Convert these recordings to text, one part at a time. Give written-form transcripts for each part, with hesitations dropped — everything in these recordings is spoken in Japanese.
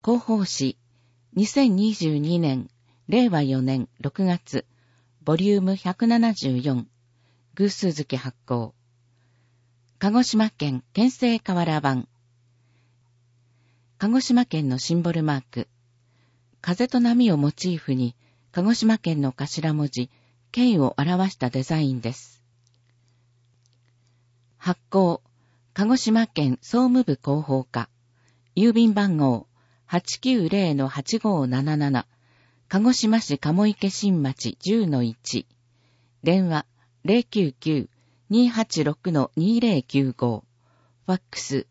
広報誌、2022年、令和4年6月、ボリューム174、偶数月発行。鹿児島県県政瓦版。鹿児島県のシンボルマーク。風と波をモチーフに、鹿児島県の頭文字、K を表したデザインです。発行、鹿児島県総務部広報課。郵便番号 890-8577。鹿児島市鴨池新町 10-1。電話 099-286-2095。ファックス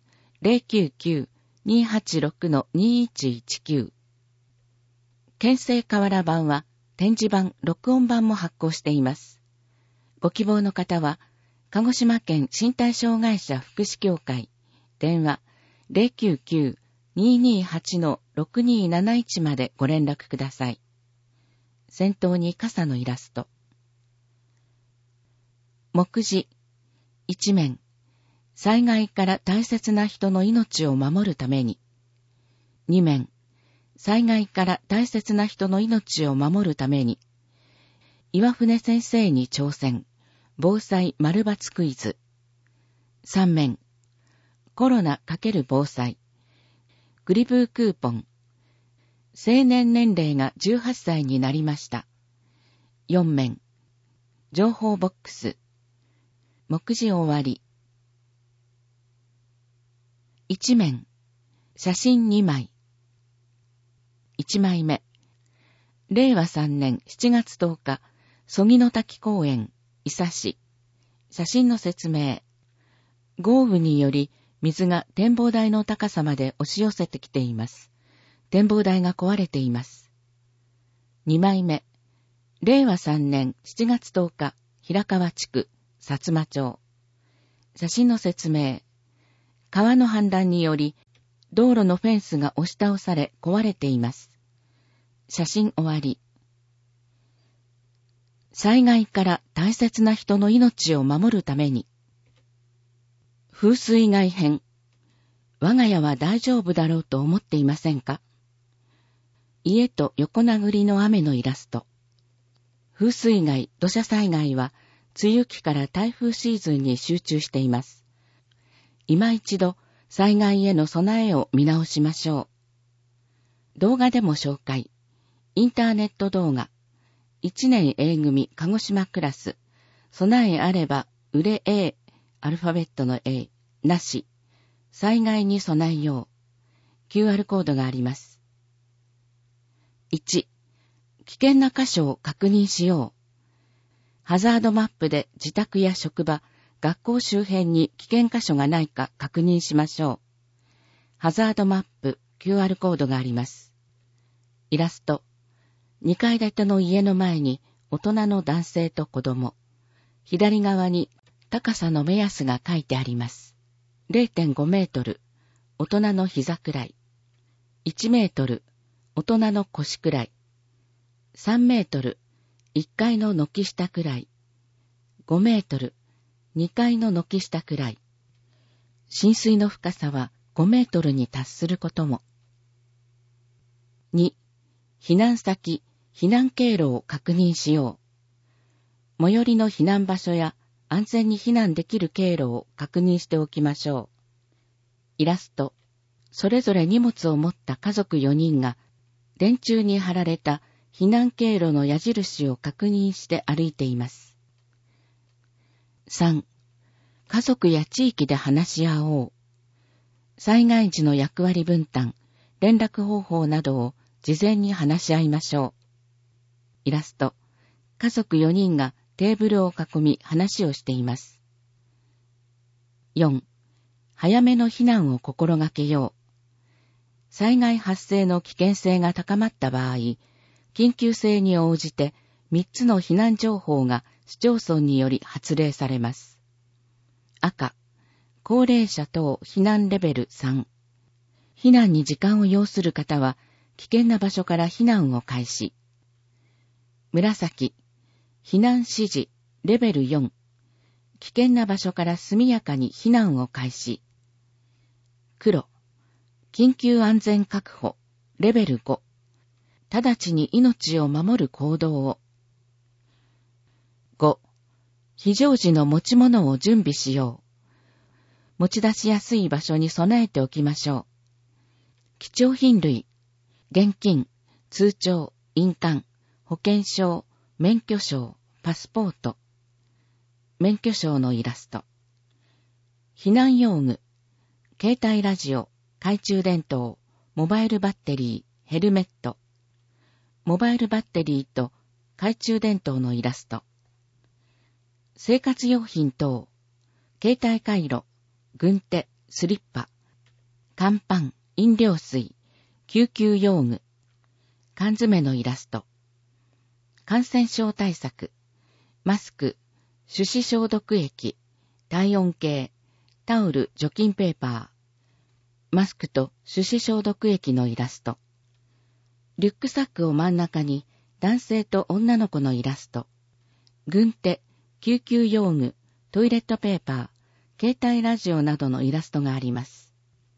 099-286-2119。県政瓦版は展示版、録音版も発行しています。ご希望の方は、鹿児島県身体障害者福祉協会、電話 099-228-6271 までご連絡ください。先頭に傘のイラスト。目次。一面。災害から大切な人の命を守るために。二面。災害から大切な人の命を守るために。岩船先生に挑戦。防災丸×クイズ。三面。コロナ×防災。グリブークーポン。成年年齢が18歳になりました。四面。情報ボックス。目次終わり。一面。写真2枚。1枚目。令和3年7月10日、曽木の滝公園、伊佐市。写真の説明。豪雨により水が展望台の高さまで押し寄せてきています。展望台が壊れています。2枚目。令和3年7月10日、平川地区、薩摩町。写真の説明。川の氾濫により、道路のフェンスが押し倒され壊れています。写真終わり。災害から大切な人の命を守るために。風水害編。我が家は大丈夫だろうと思っていませんか？家と横殴りの雨のイラスト。風水害、土砂災害は、梅雨期から台風シーズンに集中しています。今一度、災害への備えを見直しましょう。動画でも紹介。インターネット動画。1年 A 組鹿児島クラス。備えあれば、売れ A、アルファベットの A、なし。災害に備えよう。QR コードがあります。1、危険な箇所を確認しよう。ハザードマップで自宅や職場、学校周辺に危険箇所がないか確認しましょう。ハザードマップ、QR コードがあります。イラスト。2階建ての家の前に大人の男性と子供。左側に高さの目安が書いてあります。0.5 メートル、大人の膝くらい。1メートル、大人の腰くらい。3メートル、1階の軒下くらい。5メートル、2階の軒下くらい。浸水の深さは5メートルに達することも。2、避難先、避難経路を確認しよう。最寄りの避難場所や安全に避難できる経路を確認しておきましょう。イラスト。それぞれ荷物を持った家族4人が電柱に貼られた避難経路の矢印を確認して歩いています。3、家族や地域で話し合おう。災害時の役割分担、連絡方法などを事前に話し合いましょう。イラスト。家族4人がテーブルを囲み話をしています。4、早めの避難を心がけよう。災害発生の危険性が高まった場合、緊急性に応じて3つの避難情報が市町村により発令されます。赤、高齢者等避難レベル3。避難に時間を要する方は危険な場所から避難を開始。紫、避難指示レベル4。危険な場所から速やかに避難を開始。黒、緊急安全確保レベル5、直ちに命を守る行動を。5、非常時の持ち物を準備しよう。持ち出しやすい場所に備えておきましょう。貴重品類、現金、通帳、印鑑、保険証、免許証、パスポート。免許証のイラスト。避難用具、携帯ラジオ、懐中電灯、モバイルバッテリー、ヘルメット。モバイルバッテリーと懐中電灯のイラスト。生活用品等、携帯回路、軍手、スリッパ、乾パン、飲料水、救急用具、缶詰のイラスト。感染症対策、マスク、手指消毒液、体温計、タオル、除菌ペーパー、マスクと手指消毒液のイラスト。リュックサックを真ん中に男性と女の子のイラスト。軍手、救急用具、トイレットペーパー、携帯ラジオなどのイラストがあります。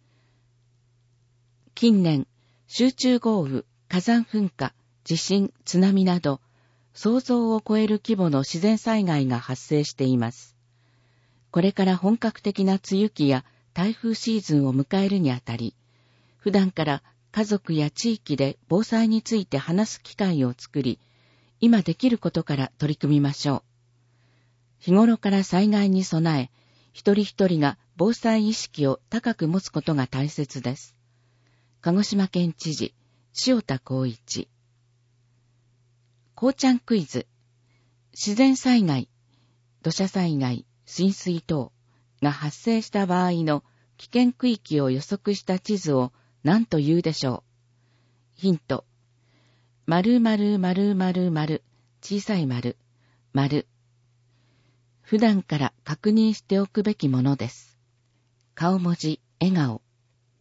近年、集中豪雨、火山噴火、地震、津波など、想像を超える規模の自然災害が発生しています。これから本格的な梅雨期や台風シーズンを迎えるにあたり、普段から家族や地域で防災について話す機会を作り、今できることから取り組みましょう。日頃から災害に備え、一人一人が防災意識を高く持つことが大切です。鹿児島県知事、塩田光一。こうちゃんクイズ。自然災害、土砂災害、浸水等が発生した場合の危険区域を予測した地図を何と言うでしょう。ヒント。〇〇〇〇〇、小さい丸、丸。普段から確認しておくべきものです。顔文字、笑顔。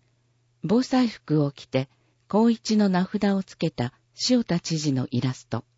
防災服を着て、光一の名札をつけた塩田知事のイラスト。